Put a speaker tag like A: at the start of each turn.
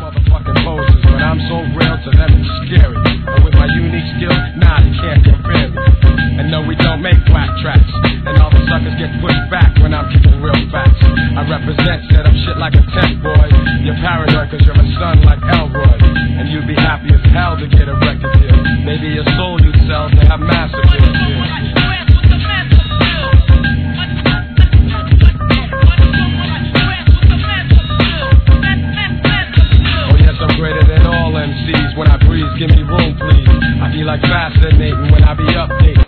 A: motherfucking poses, but I'm so real to them it's scary. And with my unique skill, nah, they can't compare me. And no, we don't make whack tracks, and all the suckers get pushed back when I'm kicking real facts. I represent, set up shit like a tent, boy. You're paranoid cause you're a son like Elroy, and you'd be happy as hell to get a record deal. Maybe your soul you'd sell to have massive deals.